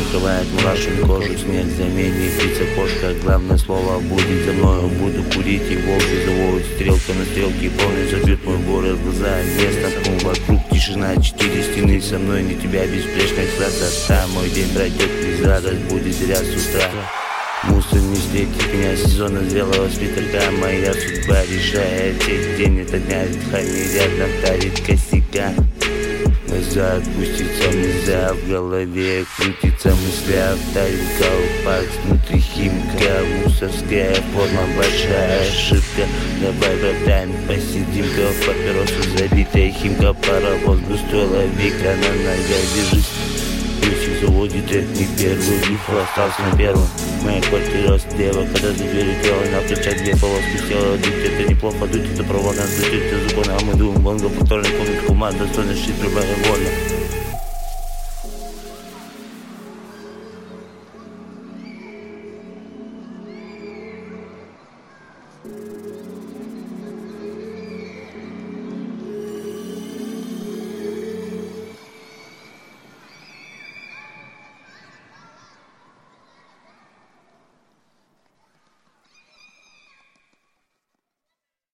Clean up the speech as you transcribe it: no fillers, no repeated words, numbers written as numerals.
покрывает мурашами кожу. Снег заменит, птица, кошка. Главное слово будет за мною. Буду курить и волки завоют. Стрелка на стрелке, полный забьет мой город. Глаза местом вокруг тишина. 4 стены со мной, не тебя беспечная красота. Мой день пройдет без радость, будет зря с утра. Мусор не встретит меня, сезона зрелого спитака. Моя судьба решает весь день, это дня дыхание рядом тарит косяка. Глаза отпуститься нельзя, в голове крутится мысля. Втарит колпак, внутри химика, мусорская форма, большая ошибка. Давай, братан, посидим-ка в папиросу забитая химка. Паровоз густой ловик, на ногах держись. Ключик заводит, это не первый риф, остался на первом. Моя квартира слева, когда за дверью тело, на плечах 2 полоски села. Дуть это неплохо, дуть это провокант, дуть это закон, а мы думаем, бонго, повторный комнат, команда, достойный щит, любая воля.